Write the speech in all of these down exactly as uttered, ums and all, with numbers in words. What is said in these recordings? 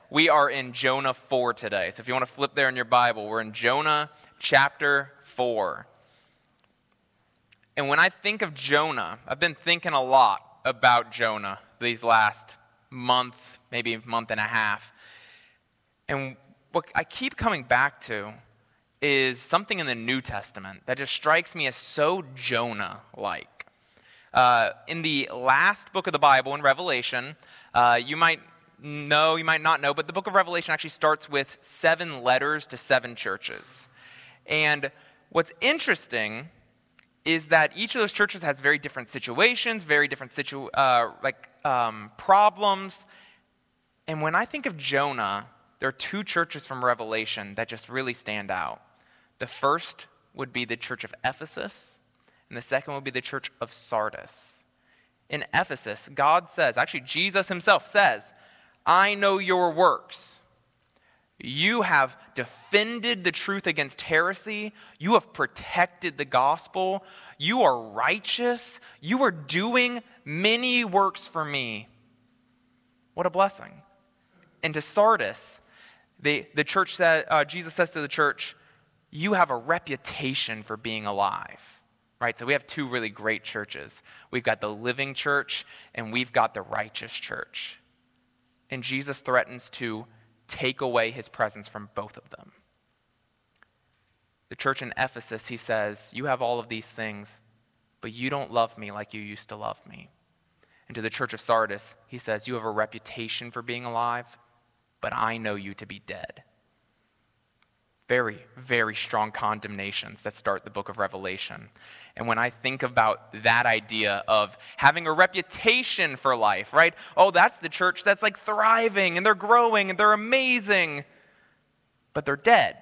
we are in Jonah four today. So if you want to flip there in your Bible, we're in Jonah chapter four. And when I think of Jonah, I've been thinking a lot about Jonah these last month, maybe month and a half. And what I keep coming back to is something in the New Testament that just strikes me as so Jonah-like. Uh, in the last book of the Bible, in Revelation, uh, you might know, you might not know, but the book of Revelation actually starts with seven letters to seven churches. And what's interesting is that each of those churches has very different situations, very different situ- uh, like um, problems. And when I think of Jonah, there are two churches from Revelation that just really stand out. The first would be the church of Ephesus, and the second would be the church of Sardis. In Ephesus, God says, actually Jesus himself says, I know your works. You have defended the truth against heresy. You have protected the gospel. You are righteous. You are doing many works for me. What a blessing. And to Sardis, the, the church said, uh, Jesus says to the church, you have a reputation for being alive. Right? So we have two really great churches. We've got the living church and we've got the righteous church. And Jesus threatens to take away his presence from both of them. The church in Ephesus, he says, you have all of these things, but you don't love me like you used to love me. And to the church of Sardis, he says, you have a reputation for being alive, but I know you to be dead. Very, very strong condemnations that start the book of Revelation. And when I think about that idea of having a reputation for life, right? Oh, that's the church that's like thriving and they're growing and they're amazing, but they're dead.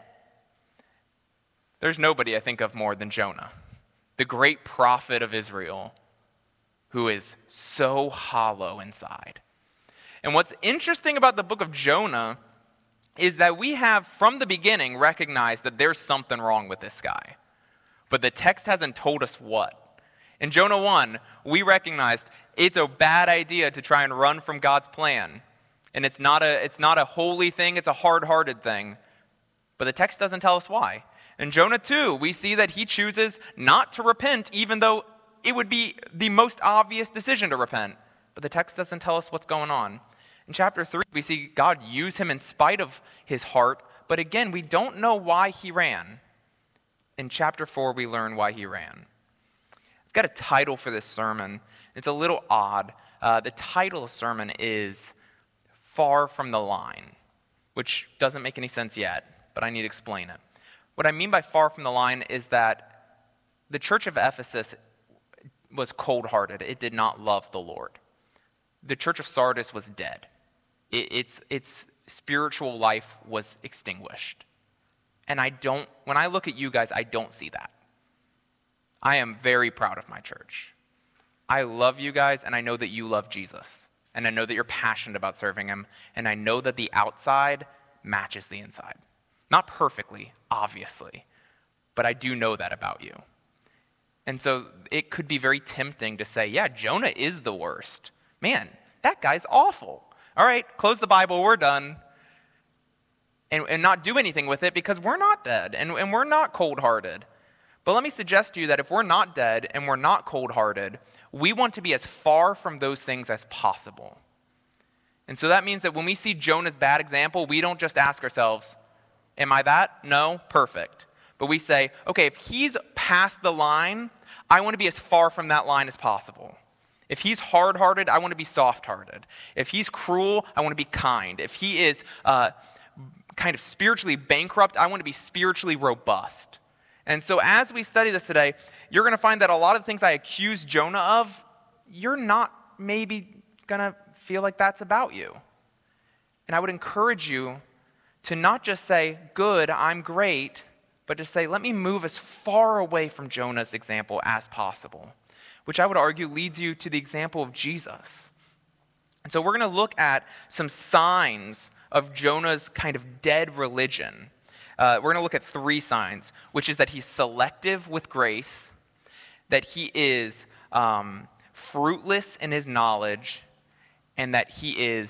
There's nobody I think of more than Jonah, the great prophet of Israel, who is so hollow inside. And what's interesting about the book of Jonah is that we have, from the beginning, recognized that there's something wrong with this guy. But the text hasn't told us what. In Jonah one, we recognized it's a bad idea to try and run from God's plan. And it's not a, it's not a holy thing, it's a hard-hearted thing. But the text doesn't tell us why. In Jonah two, we see that he chooses not to repent, even though it would be the most obvious decision to repent. But the text doesn't tell us what's going on. In chapter three, we see God use him in spite of his heart, but again, we don't know why he ran. In chapter four, we learn why he ran. I've got a title for this sermon. It's a little odd. Uh, the title of the sermon is Far from the Line, which doesn't make any sense yet, but I need to explain it. What I mean by far from the line is that the church of Ephesus was cold-hearted. It did not love the Lord. The church of Sardis was dead. Its, its spiritual life was extinguished. And I don't, when I look at you guys, I don't see that. I am very proud of my church. I love you guys, and I know that you love Jesus. And I know that you're passionate about serving him. And I know that the outside matches the inside. Not perfectly, obviously, but I do know that about you. And so it could be very tempting to say, yeah, Jonah is the worst. Man, that guy's awful. All right, close the Bible, we're done. And, and not do anything with it because we're not dead and, and we're not cold-hearted. But let me suggest to you that if we're not dead and we're not cold-hearted, we want to be as far from those things as possible. And so that means that when we see Jonah's bad example, we don't just ask ourselves, am I that? No, perfect. But we say, okay, if he's past the line, I want to be as far from that line as possible. If he's hard-hearted, I want to be soft-hearted. If he's cruel, I want to be kind. If he is uh, kind of spiritually bankrupt, I want to be spiritually robust. And so as we study this today, you're going to find that a lot of the things I accuse Jonah of, you're not maybe going to feel like that's about you. And I would encourage you to not just say, good, I'm great, but to say, let me move as far away from Jonah's example as possible, which I would argue leads you to the example of Jesus. And so we're going to look at some signs of Jonah's kind of dead religion. Uh, we're going to look at three signs, which is that he's selective with grace, that he is um, fruitless in his knowledge, and that he is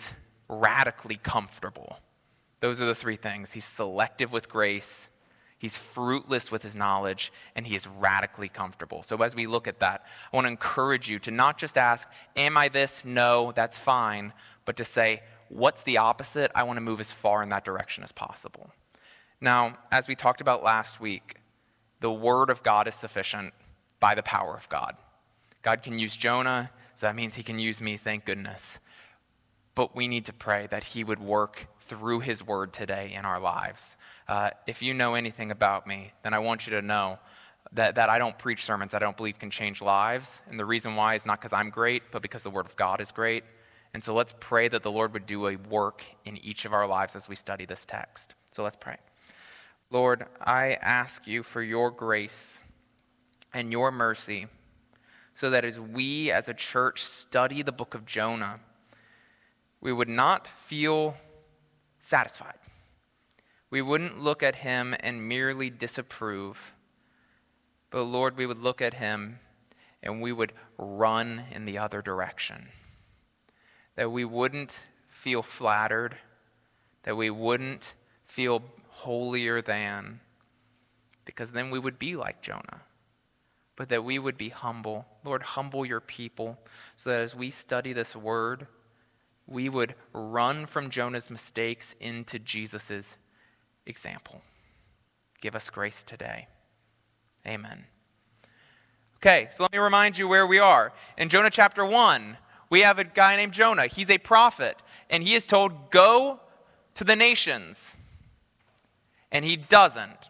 radically comfortable. Those are the three things. He's selective with grace, he's fruitless with his knowledge, and he is radically comfortable. So as we look at that, I want to encourage you to not just ask, am I this? No, that's fine. But to say, what's the opposite? I want to move as far in that direction as possible. Now, as we talked about last week, the word of God is sufficient by the power of God. God can use Jonah, so that means he can use me, thank goodness. But we need to pray that he would work through his word today in our lives. Uh, if you know anything about me, then I want you to know that, that I don't preach sermons that I don't believe can change lives. And the reason why is not because I'm great, but because the word of God is great. And so let's pray that the Lord would do a work in each of our lives as we study this text. So let's pray. Lord, I ask you for your grace and your mercy so that as we as a church study the book of Jonah, we would not feel satisfied. We wouldn't look at him and merely disapprove, but Lord, we would look at him and we would run in the other direction. That we wouldn't feel flattered, that we wouldn't feel holier than, because then we would be like Jonah. But that we would be humble. Lord, humble your people so that as we study this word, we would run from Jonah's mistakes into Jesus' example. Give us grace today. Amen. Okay, so let me remind you where we are. In Jonah chapter one, we have a guy named Jonah. He's a prophet, and he is told, go to the nations. And he doesn't.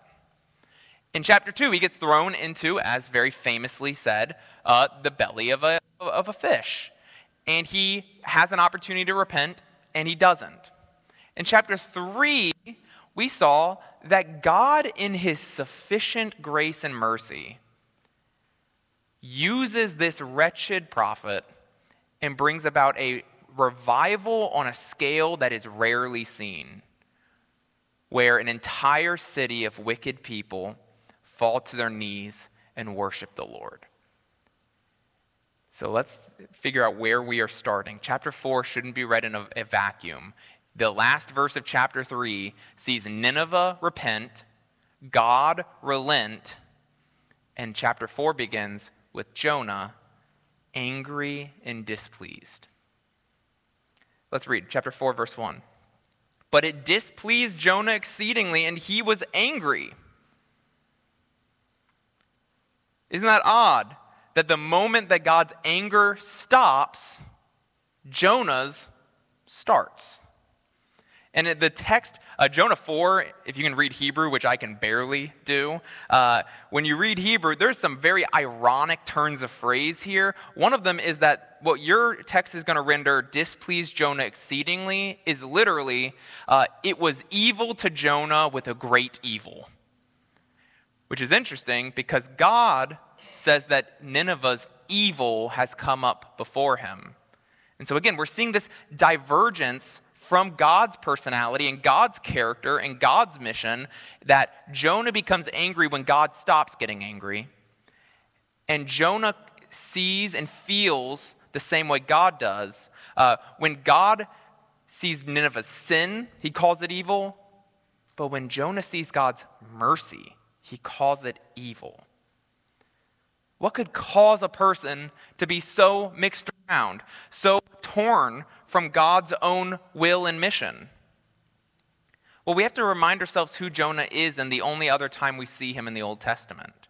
In chapter two, he gets thrown into, as very famously said, uh, the belly of a, of a fish. And he has an opportunity to repent, and he doesn't. In chapter three, we saw that God, in his sufficient grace and mercy, uses this wretched prophet and brings about a revival on a scale that is rarely seen, where an entire city of wicked people fall to their knees and worship the Lord. So let's figure out where we are starting. Chapter four shouldn't be read in a, a vacuum. The last verse of chapter three sees Nineveh repent, God relent, and chapter four begins with Jonah angry and displeased. Let's read chapter four, verse one. But it displeased Jonah exceedingly, and he was angry. Isn't that odd? That the moment that God's anger stops, Jonah's starts. And the text, uh, Jonah four, if you can read Hebrew, which I can barely do, uh, when you read Hebrew, there's some very ironic turns of phrase here. One of them is that what your text is going to render, displeased Jonah exceedingly, is literally, uh, it was evil to Jonah with a great evil. Which is interesting because God says that Nineveh's evil has come up before him. And so again, we're seeing this divergence from God's personality and God's character and God's mission, that Jonah becomes angry when God stops getting angry. And Jonah sees and feels the same way God does. Uh, when God sees Nineveh's sin, he calls it evil. But when Jonah sees God's mercy, he calls it evil. What could cause a person to be so mixed around, so torn from God's own will and mission? Well, we have to remind ourselves who Jonah is and the only other time we see him in the Old Testament.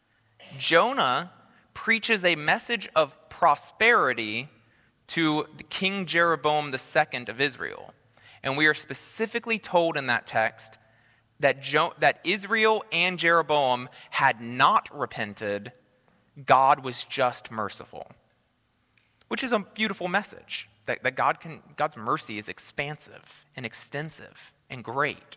Jonah preaches a message of prosperity to King Jeroboam the Second of Israel. And we are specifically told in that text that, jo- that Israel and Jeroboam had not repented. God was just merciful, which is a beautiful message, that, that God can, God's mercy is expansive and extensive and great.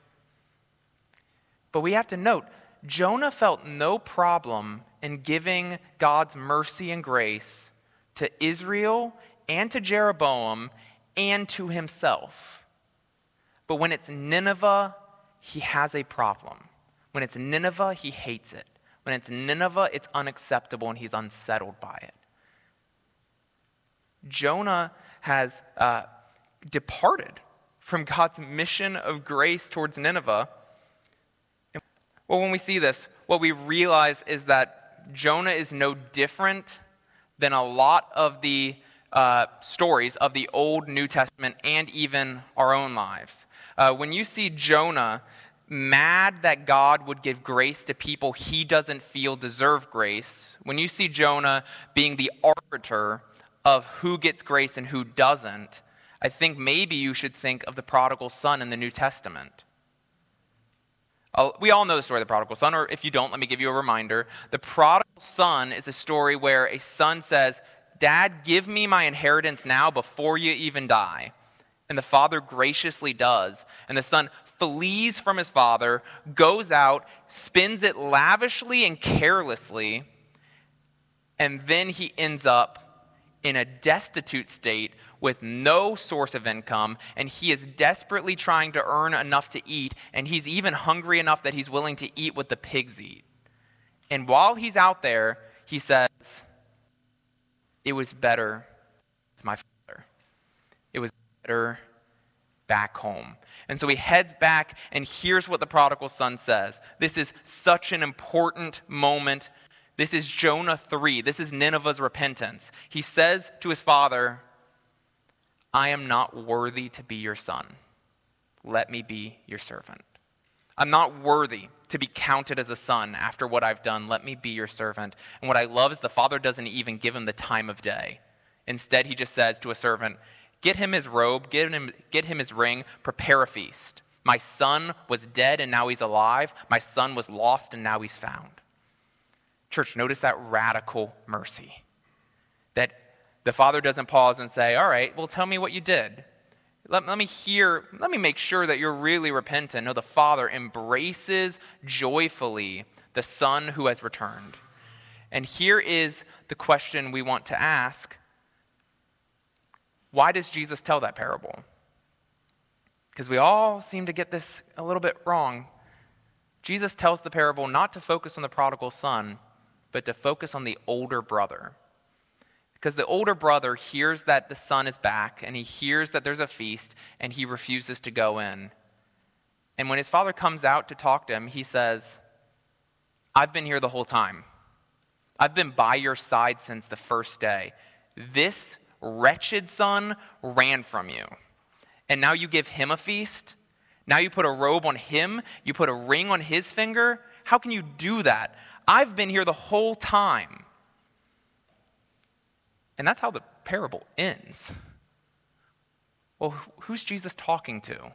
But we have to note, Jonah felt no problem in giving God's mercy and grace to Israel and to Jeroboam and to himself. But when it's Nineveh, he has a problem. When it's Nineveh, he hates it. When it's Nineveh, it's unacceptable and he's unsettled by it. Jonah has uh, departed from God's mission of grace towards Nineveh. Well, when we see this, what we realize is that Jonah is no different than a lot of the uh, stories of the Old New Testament and even our own lives. Uh, when you see Jonah mad that God would give grace to people he doesn't feel deserve grace, when you see Jonah being the arbiter of who gets grace and who doesn't, I think maybe you should think of the prodigal son in the New Testament. Uh, we all know the story of the prodigal son, or if you don't, let me give you a reminder. The prodigal son is a story where a son says, "Dad, give me my inheritance now before you even die." And the father graciously does. And the son flees from his father, goes out, spends it lavishly and carelessly, and then he ends up in a destitute state with no source of income, and he is desperately trying to earn enough to eat, and he's even hungry enough that he's willing to eat what the pigs eat. And while he's out there, he says, "It was better with my father. It was better back home." And so he heads back, and here's what the prodigal son says. This is such an important moment. This is Jonah three. This is Nineveh's repentance. He says to his father, "I am not worthy to be your son. Let me be your servant. I'm not worthy to be counted as a son after what I've done. Let me be your servant." And what I love is the father doesn't even give him the time of day. Instead, he just says to a servant, "Get him his robe, get him, get him his ring, prepare a feast. My son was dead and now he's alive. My son was lost and now he's found." Church, notice that radical mercy. That the father doesn't pause and say, "All right, well, tell me what you did. Let, let me hear, let me make sure that you're really repentant." No, the father embraces joyfully the son who has returned. And here is the question we want to ask. Why does Jesus tell that parable? Because we all seem to get this a little bit wrong. Jesus tells the parable not to focus on the prodigal son, but to focus on the older brother. Because the older brother hears that the son is back, and he hears that there's a feast, and he refuses to go in. And when his father comes out to talk to him, he says, "I've been here the whole time. I've been by your side since the first day. This wretched son ran from you. And now you give him a feast? Now you put a robe on him? You put a ring on his finger? How can you do that? I've been here the whole time." And that's how the parable ends. Well, who's Jesus talking to?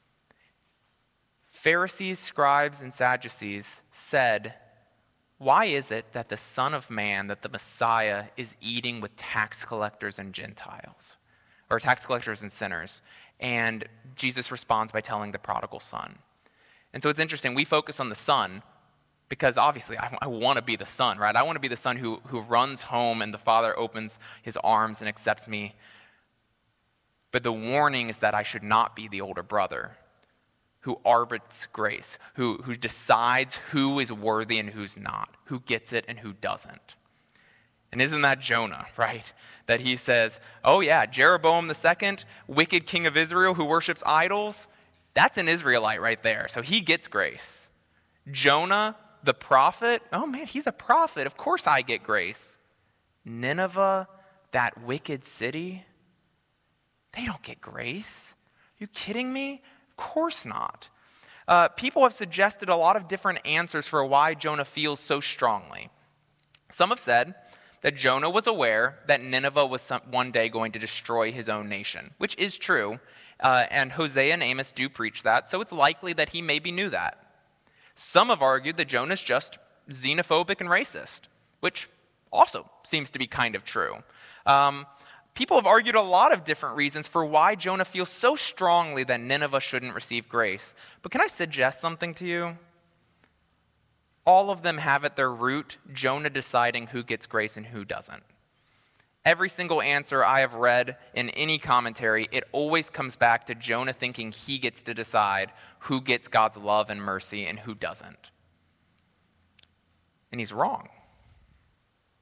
Pharisees, scribes, and Sadducees said, "Why is it that the Son of Man, that the Messiah, is eating with tax collectors and Gentiles?" Or tax collectors and sinners. And Jesus responds by telling the prodigal son. And so it's interesting, we focus on the son because obviously I, I want to be the son, right? I want to be the son who, who runs home and the father opens his arms and accepts me. But the warning is that I should not be the older brother who arbits grace, who, who decides who is worthy and who's not, who gets it and who doesn't. And isn't that Jonah, right? That he says, "Oh yeah, Jeroboam the second, wicked king of Israel who worships idols, that's an Israelite right there, so he gets grace. Jonah, the prophet, oh man, he's a prophet, of course I get grace. Nineveh, that wicked city, they don't get grace. Are you kidding me? Of course not." Uh, people have suggested a lot of different answers for why Jonah feels so strongly. Some have said that Jonah was aware that Nineveh was some, one day going to destroy his own nation, which is true, uh, and Hosea and Amos do preach that, so it's likely that he maybe knew that. Some have argued that Jonah's just xenophobic and racist, which also seems to be kind of true. Um, people have argued a lot of different reasons for why Jonah feels so strongly that Nineveh shouldn't receive grace. But can I suggest something to you? All of them have at their root Jonah deciding who gets grace and who doesn't. Every single answer I have read in any commentary, it always comes back to Jonah thinking he gets to decide who gets God's love and mercy and who doesn't. And he's wrong.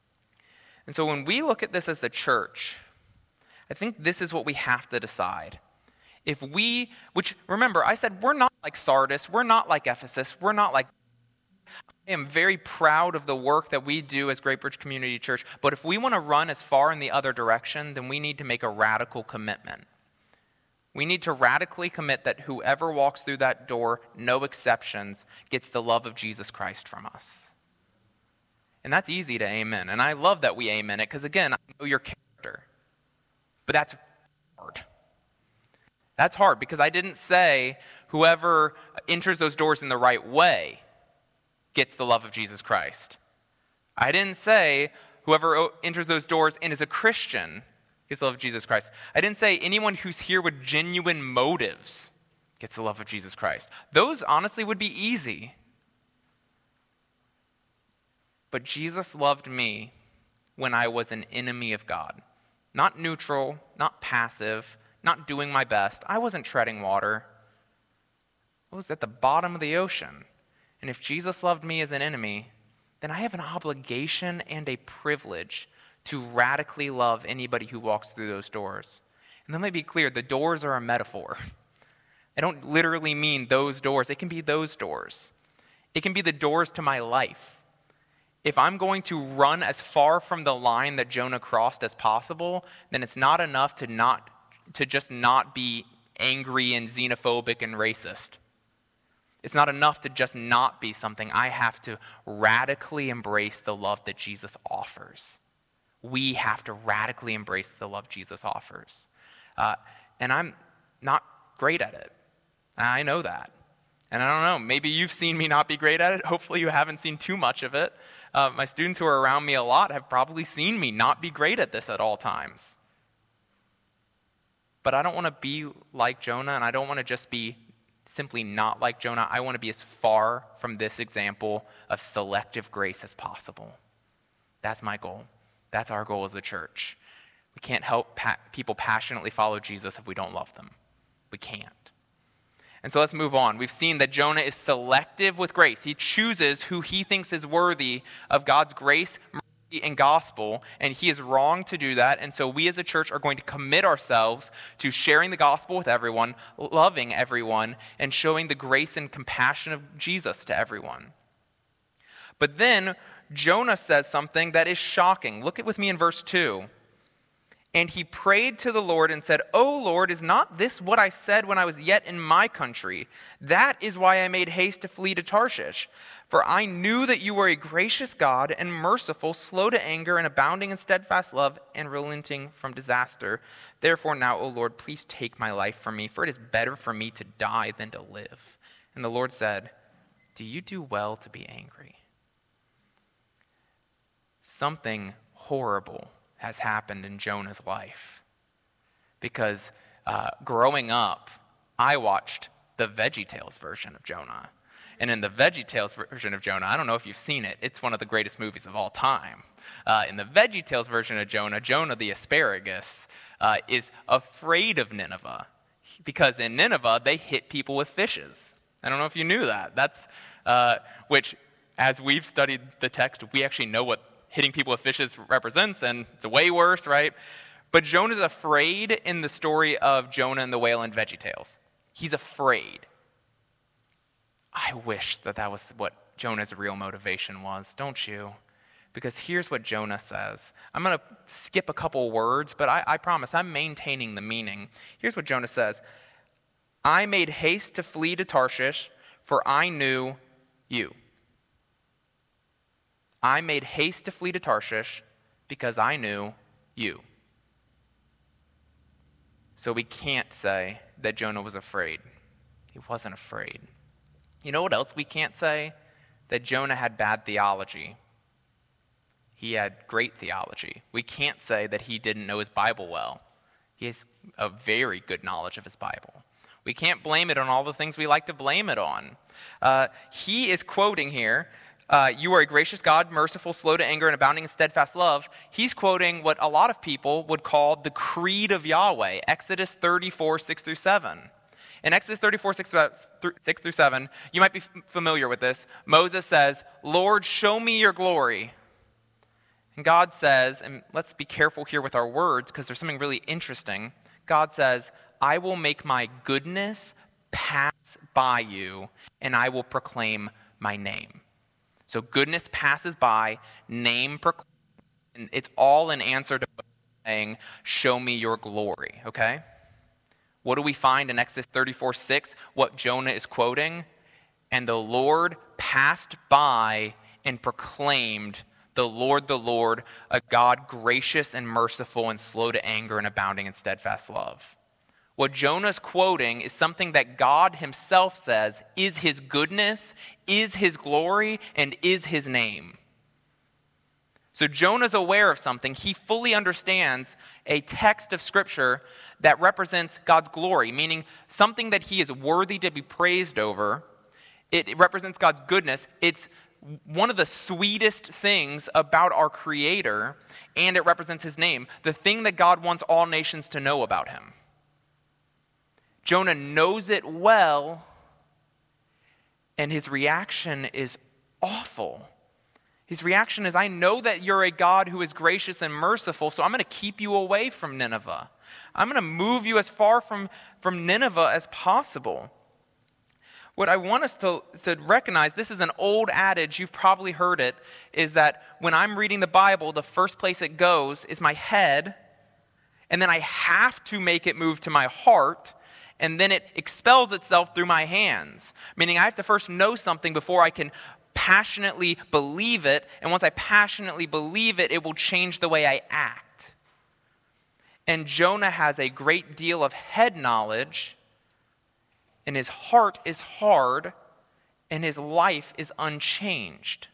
And so when we look at this as the church, I think this is what we have to decide. If we, which remember, I said we're not like Sardis, we're not like Ephesus, we're not like, I am very proud of the work that we do as Great Bridge Community Church, but if we want to run as far in the other direction, then we need to make a radical commitment. We need to radically commit that whoever walks through that door, no exceptions, gets the love of Jesus Christ from us. And that's easy to amen, and I love that we amen it, because again, I know your character, but that's hard. That's hard, because I didn't say whoever enters those doors in the right way gets the love of Jesus Christ. I didn't say whoever enters those doors and is a Christian gets the love of Jesus Christ. I didn't say anyone who's here with genuine motives gets the love of Jesus Christ. Those honestly would be easy. But Jesus loved me when I was an enemy of God. Not neutral, not passive, not doing my best. I wasn't treading water. I was at the bottom of the ocean. And if Jesus loved me as an enemy, then I have an obligation and a privilege to radically love anybody who walks through those doors. And let me be clear, the doors are a metaphor. I don't literally mean those doors. It can be those doors. It can be the doors to my life. If I'm going to run as far from the line that Jonah crossed as possible, then it's not enough to not to just not be angry and xenophobic and racist. It's not enough to just not be something. I have to radically embrace the love that Jesus offers. We have to radically embrace the love Jesus offers. Uh, and I'm not great at it. I know that. And I don't know, maybe you've seen me not be great at it. Hopefully you haven't seen too much of it. Uh, my students who are around me a lot have probably seen me not be great at this at all times. But I don't want to be like Jonah, and I don't want to just be simply not like Jonah. I want to be as far from this example of selective grace as possible. That's my goal. That's our goal as a church. We can't help pa- people passionately follow Jesus if we don't love them. We can't. And so let's move on. We've seen that Jonah is selective with grace. He chooses who he thinks is worthy of God's grace, mercy, and gospel, and he is wrong to do that. And so we as a church are going to commit ourselves to sharing the gospel with everyone, loving everyone, and showing the grace and compassion of Jesus to everyone. But then Jonah says something that is shocking. Look at with me in verse two. And he prayed to the Lord and said, "O Lord, is not this what I said when I was yet in my country? That is why I made haste to flee to Tarshish. For I knew that you were a gracious God and merciful, slow to anger and abounding in steadfast love and relenting from disaster. Therefore now, O Lord, please take my life from me, for it is better for me to die than to live." And the Lord said, "Do you do well to be angry?" Something horrible has happened in Jonah's life. Because uh, growing up, I watched the VeggieTales version of Jonah. And in the VeggieTales version of Jonah, I don't know if you've seen it, it's one of the greatest movies of all time. Uh, in the VeggieTales version of Jonah, Jonah the asparagus uh, is afraid of Nineveh. Because in Nineveh, they hit people with fishes. I don't know if you knew that. That's, uh, which, as we've studied the text, we actually know what hitting people with fishes represents, and it's way worse, right? But Jonah's afraid in the story of Jonah and the whale in VeggieTales. He's afraid. I wish that that was what Jonah's real motivation was, don't you? Because here's what Jonah says. I'm going to skip a couple words, but I, I promise I'm maintaining the meaning. Here's what Jonah says. "I made haste to flee to Tarshish, for I knew you." I made haste to flee to Tarshish because I knew you. So we can't say that Jonah was afraid. He wasn't afraid. You know what else we can't say? That Jonah had bad theology. He had great theology. We can't say that he didn't know his Bible well. He has a very good knowledge of his Bible. We can't blame it on all the things we like to blame it on. Uh, he is quoting here, Uh, you are a gracious God, merciful, slow to anger, and abounding in steadfast love. He's quoting what a lot of people would call the creed of Yahweh, Exodus thirty-four, six through seven. In Exodus thirty-four, six through seven, you might be familiar with this. Moses says, "Lord, show me your glory." And God says, and let's be careful here with our words because there's something really interesting. God says, I will make my goodness pass by you, and I will proclaim my name. So goodness passes by, name proclaimed, and it's all in answer to saying, show me your glory, okay? What do we find in Exodus thirty-four six? What Jonah is quoting? And the Lord passed by and proclaimed, the Lord, the Lord, a God gracious and merciful and slow to anger and abounding in steadfast love. What Jonah's quoting is something that God himself says is his goodness, is his glory, and is his name. So Jonah's aware of something. He fully understands a text of Scripture that represents God's glory, meaning something that he is worthy to be praised over. It represents God's goodness. It's one of the sweetest things about our Creator, and it represents his name, the thing that God wants all nations to know about him. Jonah knows it well, and his reaction is awful. His reaction is, I know that you're a God who is gracious and merciful, so I'm going to keep you away from Nineveh. I'm going to move you as far from, from Nineveh as possible. What I want us to, to recognize, this is an old adage, you've probably heard it, is that when I'm reading the Bible, the first place it goes is my head, and then I have to make it move to my heart, and then it expels itself through my hands. Meaning I have to first know something before I can passionately believe it, and once I passionately believe it, it will change the way I act. And Jonah has a great deal of head knowledge, and his heart is hard, and his life is unchanged.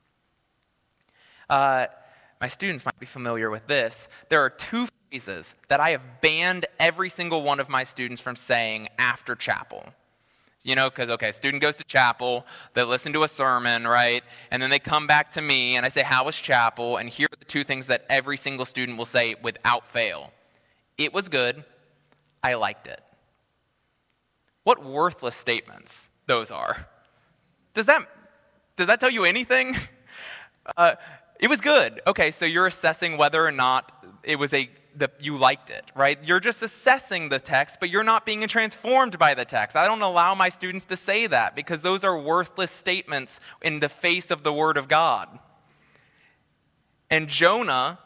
Uh, my students might be familiar with this. There are two phrases that I have banned every single one of my students from saying after chapel. You know, because, okay, student goes to chapel, they listen to a sermon, right? And then they come back to me, and I say, how was chapel? And here are the two things that every single student will say without fail. It was good. I liked it. What worthless statements those are. Does that, does that tell you anything? Uh, it was good. Okay, so you're assessing whether or not it was a that you liked it, right? You're just assessing the text, but you're not being transformed by the text. I don't allow my students to say that because those are worthless statements in the face of the Word of God. And Jonah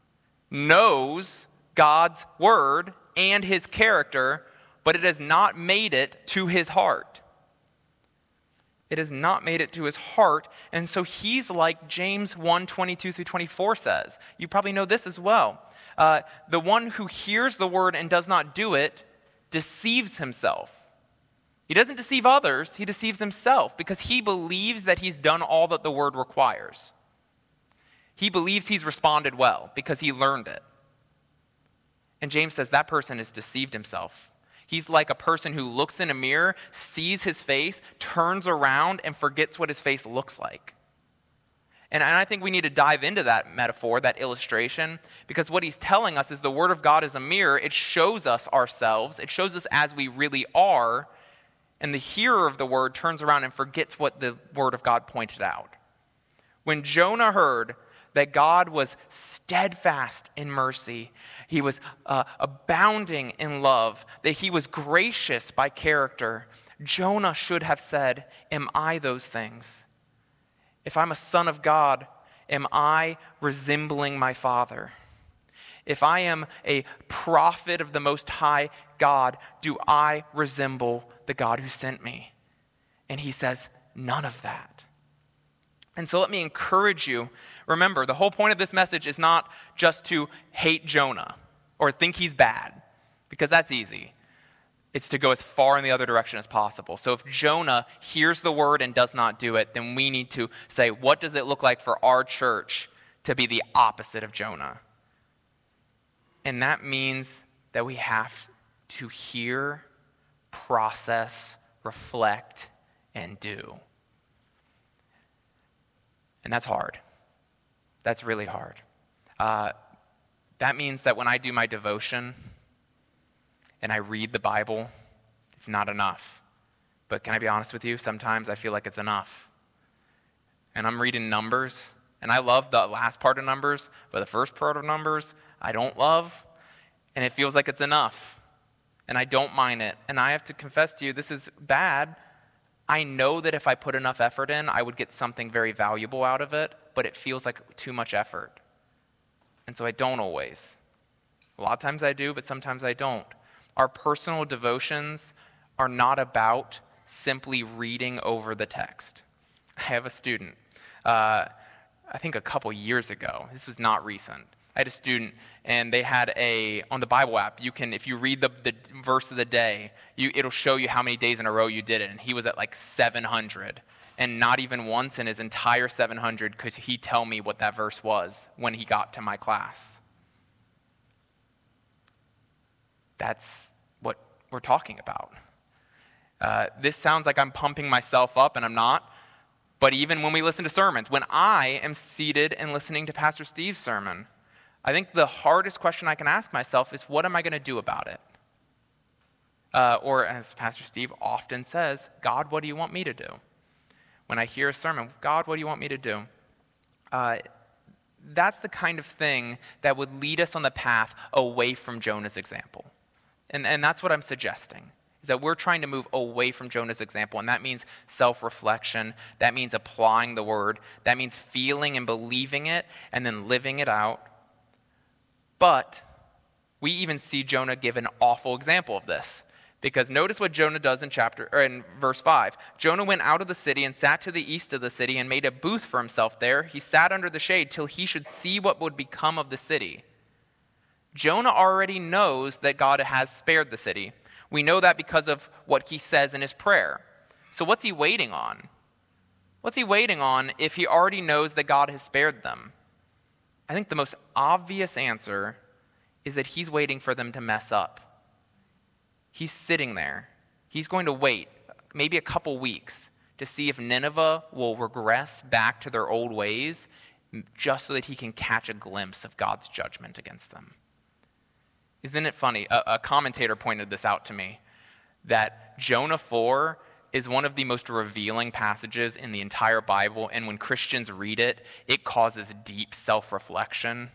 knows God's Word and his character, but it has not made it to his heart. It has not made it to his heart, and so he's like James one twenty-two through twenty-four says. You probably know this as well. Uh, the one who hears the word and does not do it deceives himself. He doesn't deceive others, he deceives himself because he believes that he's done all that the word requires. He believes he's responded well because he learned it. And James says that person has deceived himself. He's like a person who looks in a mirror, sees his face, turns around, and forgets what his face looks like. And I think we need to dive into that metaphor, that illustration, because what he's telling us is the Word of God is a mirror. It shows us ourselves. It shows us as we really are. And the hearer of the Word turns around and forgets what the Word of God pointed out. When Jonah heard that God was steadfast in mercy, he was uh, abounding in love, that he was gracious by character, Jonah should have said, am I those things? If I'm a son of God, am I resembling my Father? If I am a prophet of the Most High God, do I resemble the God who sent me? And he says, none of that. And so let me encourage you. Remember, the whole point of this message is not just to hate Jonah or think he's bad, because that's easy. It's to go as far in the other direction as possible. So if Jonah hears the word and does not do it, then we need to say, what does it look like for our church to be the opposite of Jonah? And that means that we have to hear, process, reflect, and do. And that's hard. That's really hard. Uh, that means that when I do my devotion and I read the Bible, it's not enough. But can I be honest with you? Sometimes I feel like it's enough. And I'm reading Numbers, and I love the last part of Numbers, but the first part of Numbers I don't love, and it feels like it's enough. and I don't mind it. And I have to confess to you, this is bad. I know that if I put enough effort in, I would get something very valuable out of it, but it feels like too much effort. And so I don't always. A lot of times I do, but sometimes I don't. Our personal devotions are not about simply reading over the text. I have a student, uh, I think a couple years ago, this was not recent. I had a student, and they had a, on the Bible app, you can, if you read the, the verse of the day, you, it'll show you how many days in a row you did it, and he was at like seven hundred, and not even once in his entire seven hundred could he tell me what that verse was when he got to my class. That's what we're talking about. Uh, this sounds like I'm pumping myself up, and I'm not, but even when we listen to sermons, when I am seated and listening to Pastor Steve's sermon, I think the hardest question I can ask myself is, what am I going to do about it? Uh, or as Pastor Steve often says, God, what do you want me to do? When I hear a sermon, God, what do you want me to do? Uh, that's the kind of thing that would lead us on the path away from Jonah's example. And, and that's what I'm suggesting, is that we're trying to move away from Jonah's example, and that means self-reflection, that means applying the word, that means feeling and believing it, and then living it out. But we even see Jonah give an awful example of this. Because notice what Jonah does in chapter or in verse five. Jonah went out of the city and sat to the east of the city and made a booth for himself there. He sat under the shade till he should see what would become of the city. Jonah already knows that God has spared the city. We know that because of what he says in his prayer. So what's he waiting on? What's he waiting on if he already knows that God has spared them? I think the most obvious answer is that he's waiting for them to mess up. He's sitting there. He's going to wait maybe a couple weeks to see if Nineveh will regress back to their old ways, just so that he can catch a glimpse of God's judgment against them. Isn't it funny? A, a commentator pointed this out to me, that Jonah four is one of the most revealing passages in the entire Bible, and when Christians read it, it causes deep self-reflection.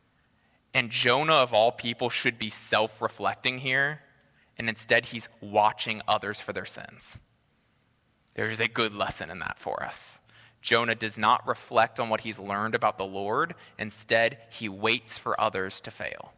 And Jonah, of all people, should be self-reflecting here, and instead he's watching others for their sins. There's a good lesson in that for us. Jonah does not reflect on what he's learned about the Lord. Instead, he waits for others to fail.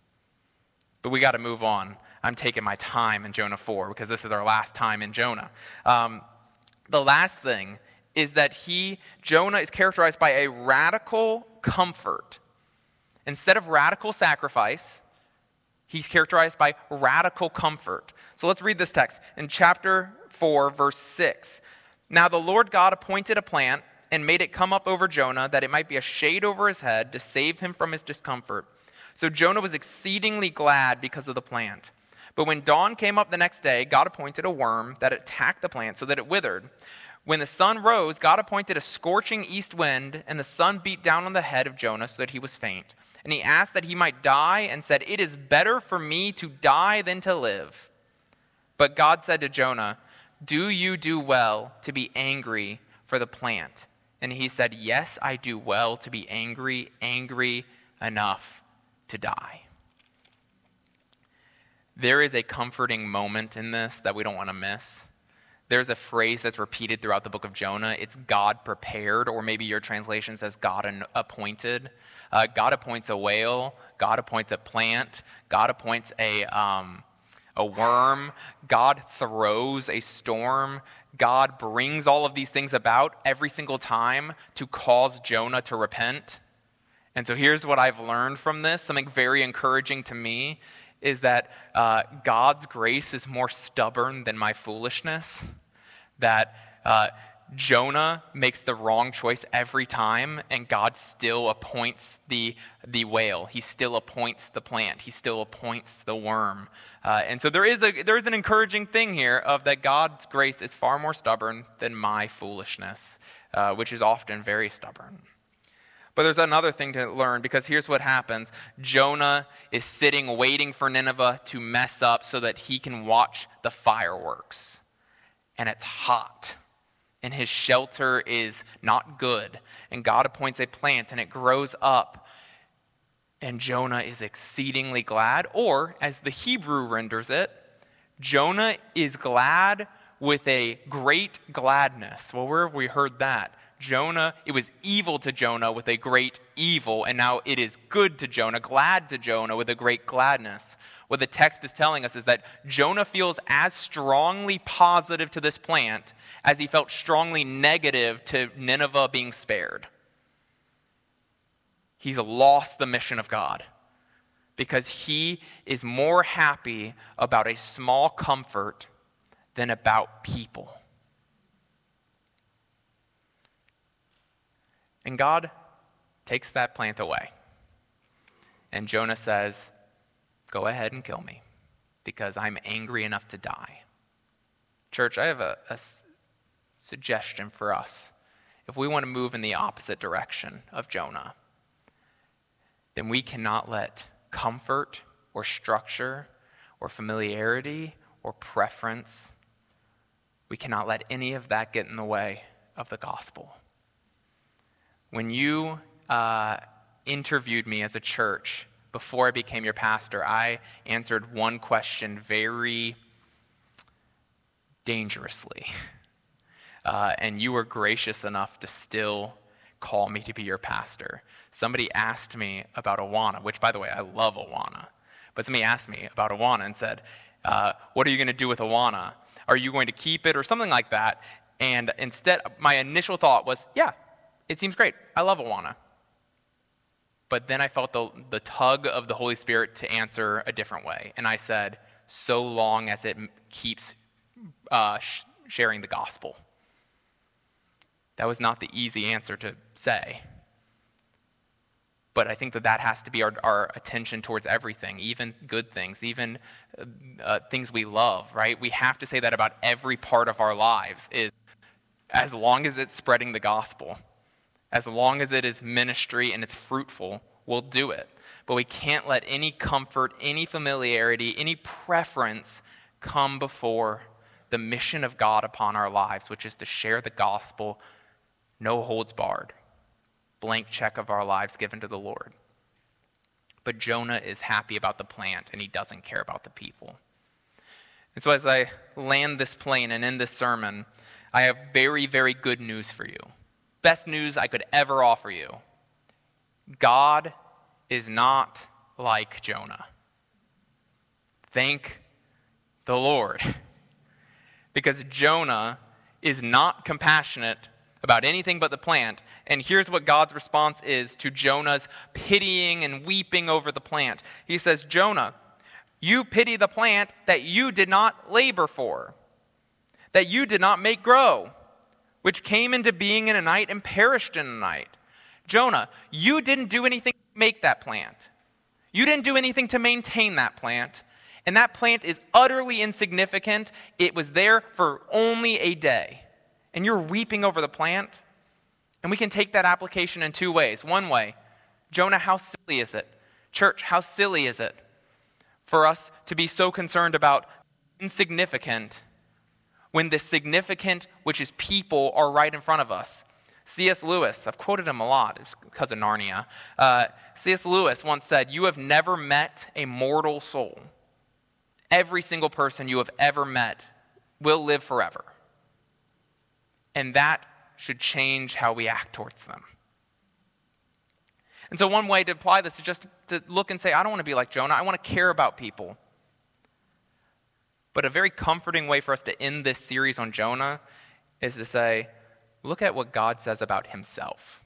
But we got to move on. I'm taking my time in Jonah four because this is our last time in Jonah. Um, the last thing is that he, Jonah is characterized by a radical comfort. Instead of radical sacrifice, he's characterized by radical comfort. So let's read this text in chapter four, verse six. Now the Lord God appointed a plant and made it come up over Jonah, that it might be a shade over his head to save him from his discomfort. So Jonah was exceedingly glad because of the plant. But when dawn came up the next day, God appointed a worm that attacked the plant so that it withered. When the sun rose, God appointed a scorching east wind, and the sun beat down on the head of Jonah so that he was faint. And he asked that he might die, and said, "It is better for me to die than to live." But God said to Jonah, "Do you do well to be angry for the plant?" And he said, "Yes, I do well to be angry, angry enough to die." There is a comforting moment in this that we don't want to miss. There's a phrase that's repeated throughout the book of Jonah. It's God prepared, or maybe your translation says God appointed. Uh, God appoints a whale. God appoints a plant. God appoints a, um, a worm. God throws a storm. God brings all of these things about every single time to cause Jonah to repent. And so here's what I've learned from this, something very encouraging to me, is that uh, God's grace is more stubborn than my foolishness, that uh, Jonah makes the wrong choice every time, and God still appoints the, the whale. He still appoints the plant. He still appoints the worm. Uh, and so there is, a, there is an encouraging thing here of that God's grace is far more stubborn than my foolishness, uh, which is often very stubborn. But there's another thing to learn, because here's what happens. Jonah is sitting waiting for Nineveh to mess up so that he can watch the fireworks. And it's hot. And his shelter is not good. And God appoints a plant and it grows up. And Jonah is exceedingly glad, or as the Hebrew renders it, Jonah is glad with a great gladness. Well, where have we heard that? Jonah, it was evil to Jonah with a great evil, and now it is good to Jonah, glad to Jonah with a great gladness. What the text is telling us is that Jonah feels as strongly positive to this plant as he felt strongly negative to Nineveh being spared. He's lost the mission of God because he is more happy about a small comfort than about people. And God takes that plant away. And Jonah says, go ahead and kill me because I'm angry enough to die. Church, I have a, a s- suggestion for us. If we want to move in the opposite direction of Jonah, then we cannot let comfort or structure or familiarity or preference, we cannot let any of that get in the way of the gospel. When you uh, interviewed me as a church before I became your pastor, I answered one question very dangerously. Uh, and you were gracious enough to still call me to be your pastor. Somebody asked me about Awana, which, by the way, I love Awana. But somebody asked me about Awana and said, uh, what are you going to do with Awana? Are you going to keep it or something like that? And instead, my initial thought was, yeah, it seems great. I love Awana. But then I felt the, the tug of the Holy Spirit to answer a different way. And I said, so long as it keeps uh, sh- sharing the gospel. That was not the easy answer to say. But I think that that has to be our, our attention towards everything, even good things, even uh, things we love, right? We have to say that about every part of our lives, is as long as it's spreading the gospel. As long as it is ministry and it's fruitful, we'll do it. But we can't let any comfort, any familiarity, any preference come before the mission of God upon our lives, which is to share the gospel, no holds barred, blank check of our lives given to the Lord. But Jonah is happy about the plant, and he doesn't care about the people. And so as I land this plane and end this sermon, I have very, very good news for you. Best news I could ever offer you. God is not like Jonah. Thank the Lord. Because Jonah is not compassionate about anything but the plant. And here's what God's response is to Jonah's pitying and weeping over the plant. He says, Jonah, you pity the plant that you did not labor for, that you did not make grow, which came into being in a night and perished in a night. Jonah, you didn't do anything to make that plant. You didn't do anything to maintain that plant. And that plant is utterly insignificant. It was there for only a day. And you're weeping over the plant. And we can take that application in two ways. One way, Jonah, how silly is it? Church, how silly is it for us to be so concerned about insignificant when the significant, which is people, are right in front of us? C S Lewis, I've quoted him a lot, it's because of Narnia. Uh, C S Lewis once said, you have never met a mortal soul. Every single person you have ever met will live forever. And that should change how we act towards them. And so one way to apply this is just to look and say, I don't want to be like Jonah. I want to care about people. But a very comforting way for us to end this series on Jonah is to say, look at what God says about himself.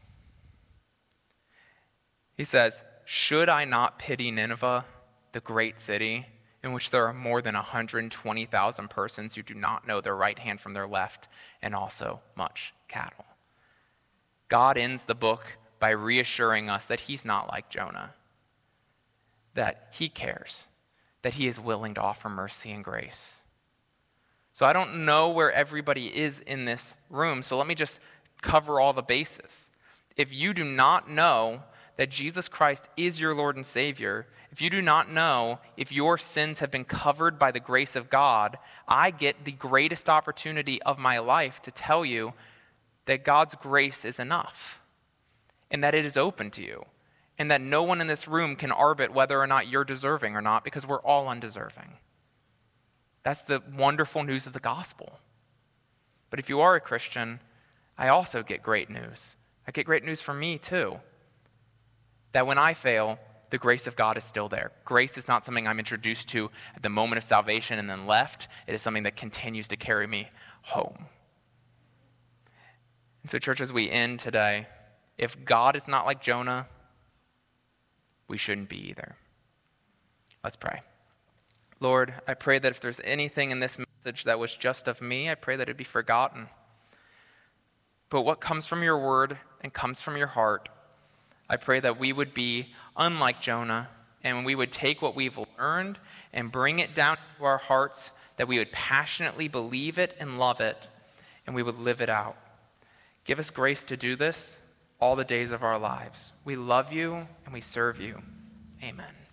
He says, should I not pity Nineveh, the great city, in which there are more than one hundred twenty thousand persons who do not know their right hand from their left, and also much cattle? God ends the book by reassuring us that he's not like Jonah, that he cares, that he is willing to offer mercy and grace. So I don't know where everybody is in this room, so let me just cover all the bases. If you do not know that Jesus Christ is your Lord and Savior, if you do not know if your sins have been covered by the grace of God, I get the greatest opportunity of my life to tell you that God's grace is enough and that it is open to you and that no one in this room can arbit whether or not you're deserving or not, because we're all undeserving. That's the wonderful news of the gospel. But if you are a Christian, I also get great news. I get great news from me too. That when I fail, the grace of God is still there. Grace is not something I'm introduced to at the moment of salvation and then left. It is something that continues to carry me home. And so, church, as we end today, if God is not like Jonah, we shouldn't be either. Let's pray. Lord, I pray that if there's anything in this message that was just of me, I pray that it be forgotten. But what comes from your word and comes from your heart, I pray that we would be unlike Jonah, and we would take what we've learned and bring it down to our hearts, that we would passionately believe it and love it, and we would live it out. Give us grace to do this all the days of our lives. We love you and we serve you. Amen.